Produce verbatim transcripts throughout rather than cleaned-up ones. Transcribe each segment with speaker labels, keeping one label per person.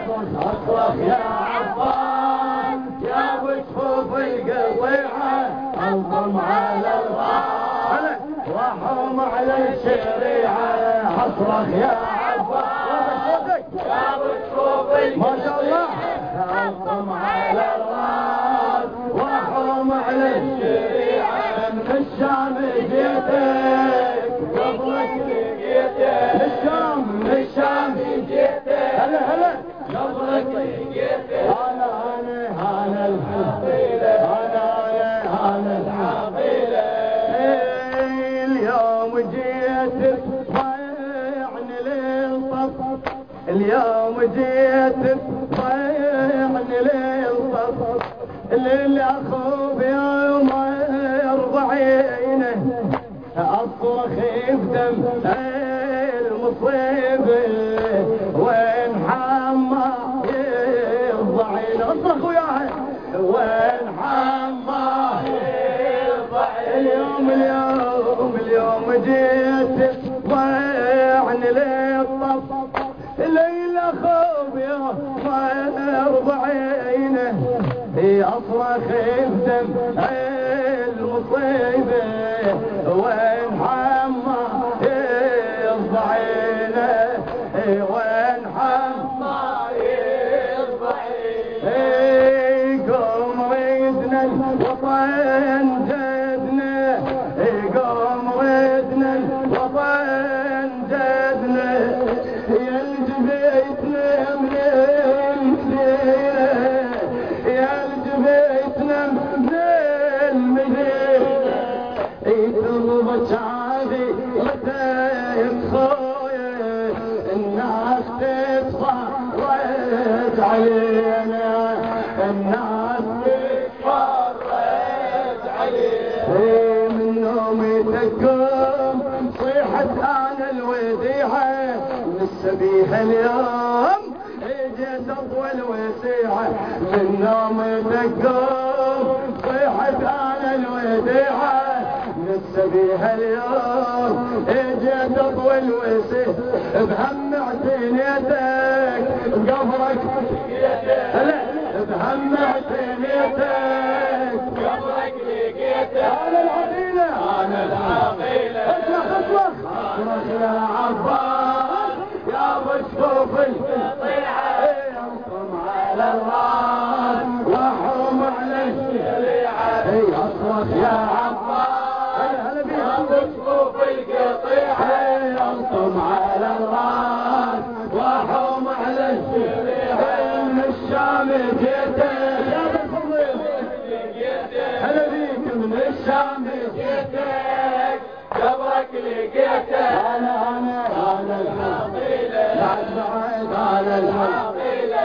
Speaker 1: اصرخ يا عباس يا بجفوف القطيعة القم على الغار وحوم على الشريعة اصرخ يا عباس يا بجفوف القطيعة ما شاء الله القم على الراس وحوم على الشريعة من الشام جيتك قبلك لقيتك من الشام من الشام جيتك هلا هلا قبلك لقيتك انا انا انا الحقيلة انا انا انا الحقيلة اليوم جيتك ضيعني للطف اليوم جيتك ضيعني للطف اللي اخوف يوم أربعينه أصرخ بدم المصيبة وين حما يضعين أصرخ وياها وين حما يضعين اليوم اليوم اليوم جيت ضيعني للطف الليلة خوف يوم أربعينه أصرخ بدم المصيبة وين حما يضعينه وين حما يضعينه قوم ردنا الوطن جدنا قوم ردنا الوطن جدنا يا الجبيتنا من المدينة يا الجبيتنا من المدينة يطلبك عادي رتيب خويا الناس تتفرج علينا الناس تتفرج علينا من نومي تقوم صيحة انا الوديعة من السبيح اليوم اجيت اطول وسيعة من نومي تقوم صيحة انا الوديعة السبيح اليوم اجيت اطول وسيح بهم اعتنيتك بقبرك هلا بهم اعتنيتك بقبرك لقيتك انا العقيلة انا العقيلة اصرخ اصرخ اصرخ يا عباس يا بجفوف القطيعة انقم على الراس وحوم على الشريعة اصرخ يا عباس بجفوف القطيعة انقم على الراس وحوم على الشريعة من الشام جيتك يا بالفضل هلا بيك من الشام جيتك قبرك لقيتك انا انا انا الحقيلة بعد بعد انا الحقيلة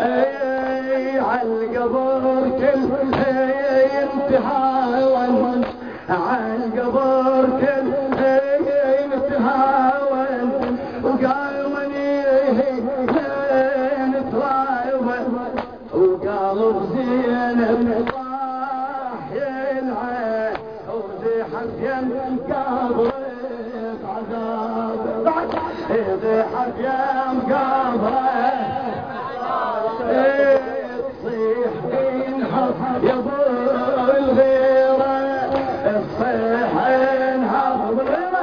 Speaker 1: عالقبر كل انتهاون عالقبر كل انتهاون وقال مني نتراوى وقال بزينب صاح يلعب وزيحت يم قبرك عذاب زيحت يم قبرك تصيح ينحط يا ابو الغيره تصيح ينحط بالغيره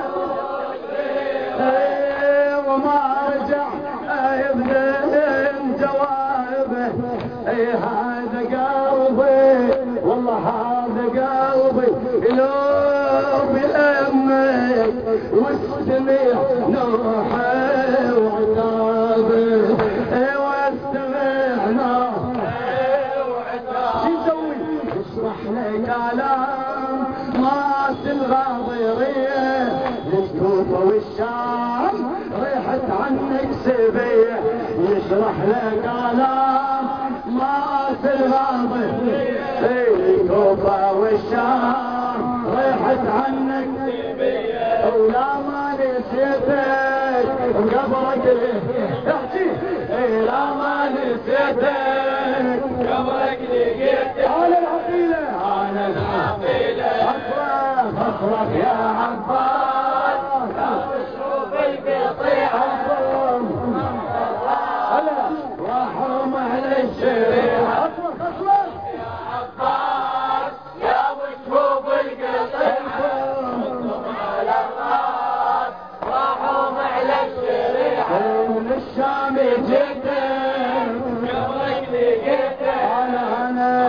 Speaker 1: وما رجع يبدأ جوابه هذا قلبي والله هذا قلبي قلوب امك واستمع نوحه وعتابه واستمع نوحه وعتابه شو نسوي؟ اشرح لي كلام ما تلغى ضيريه للكوفه والشام ريحت عنك سبيه يشرح لك كلام ما تلغى ضيريه الكوفه والشام ريحت عنك سبيه ولا ما نسيتك قبرك احكي لا ما نسيتك قبرك لقيتك على العقيله على العقيله اصرخ اصرخ يا عباس يا مشروب القطيعه هلا راحوا مهل الشريعة
Speaker 2: يا عباس يا مشهوب القطيعة على الراس راحوا مهل الشريعة
Speaker 1: من الشام جيت
Speaker 2: قبلك لقيتك
Speaker 1: انا انا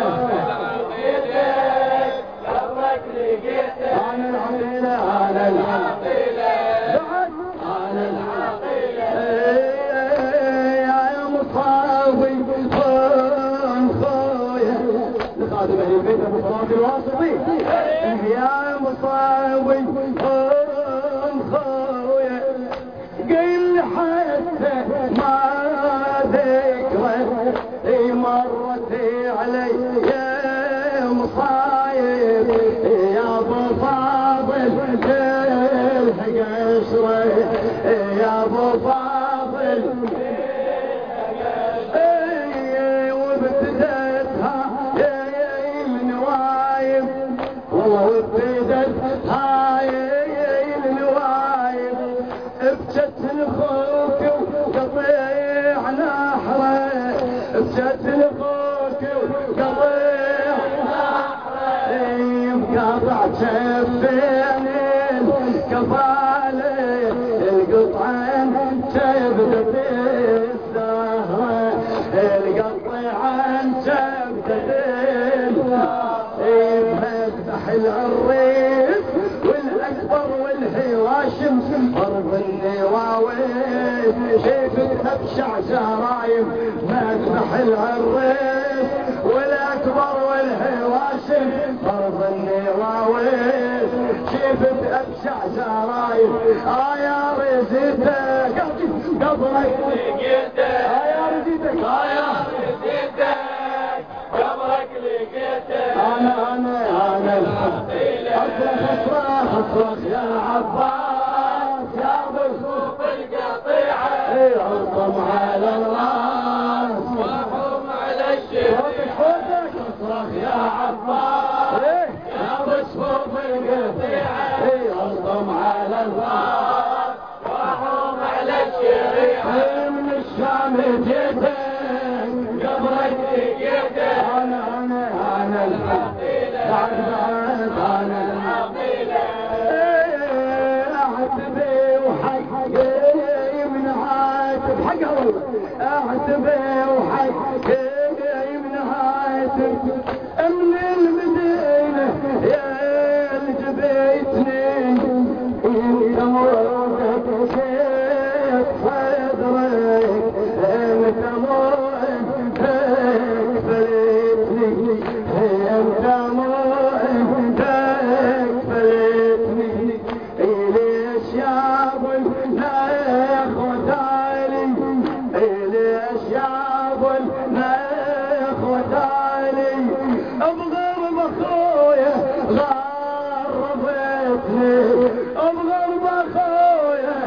Speaker 2: قبلك لقيتك
Speaker 1: انا العقيلة انا العقيلة بعد انا العقيلة يا مصاوي خويا لخادم اهل البيت ابو صلاة الواسطي يا مصاوي خويا قل حتى ما ذكرى مرت علي يا مصايب يا ابو فاضل القشرة يا ابو فاضل وابتدتها النوايب وابتدتها النوايب ابجت لخوك وقطيع نحره ابجت لخوك وقطيع نحره بقطع جفين الكفاله القطعين جبدت الزهره القطعين جبدت الزهره مفتح العريس والاكبر والهواشم ضرب النواويل شيفتها بشع زرايم مذبح العريس والاكبر والهواشم ضرب النواويل شيفتها بشع زرايم اه يا رزيتك قبرك
Speaker 2: لقيتك
Speaker 1: اه يا رزيتك
Speaker 2: اه يا رزيتك قبرك لقيتك
Speaker 1: انا انا انا اصرخ اصرخ اصرخ يا عباس يا
Speaker 2: مشهوب القطيعة
Speaker 1: ارقم على الراس
Speaker 2: وهم على الشريعة
Speaker 1: صوتك اصرخ يا عباس
Speaker 2: يا مشهوب القطيعة
Speaker 1: ارقم على الراس
Speaker 2: وهم على الشريعة
Speaker 1: من الشام جيتك
Speaker 2: قبرك لقيتك
Speaker 1: انا انا انا بعد بعد انا
Speaker 2: العقيلة
Speaker 1: اعتبي وحقي من عاتب حقها والله اعتبي وحقي من عاتب من المدينة يا الجبيتني انت موقف كيف صدرك انت موقف فليتني انت موقف فليتني ليش يا ابو الناخ ودالي ليش يا ابو الناخ ودالي بغرب اخويا غربتني بغرب اخويا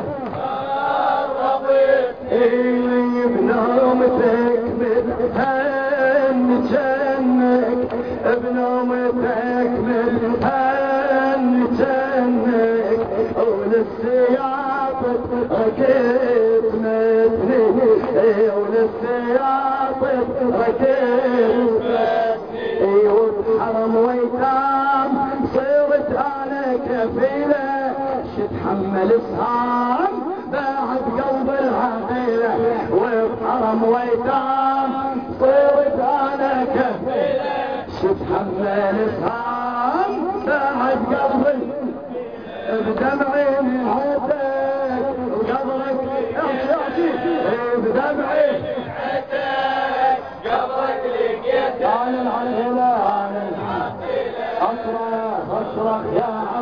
Speaker 1: غربتني بنومتك متهن جنك بنومتك متهن جنك وللسياط ركيت متني وللسياط ركيت متني وبحرم ويتام صرت انا كفيله شتحمل سهام بعد قلب العقيله وبحرم ويتام صرت انا كفيله شتحمل سهام بعد قلب بدمعي نهتك وقبرك احشاشي بدمعي
Speaker 2: نهتك قبرك لقيتك
Speaker 1: انا العقيله انا العقيله اصرخ اصرخ يا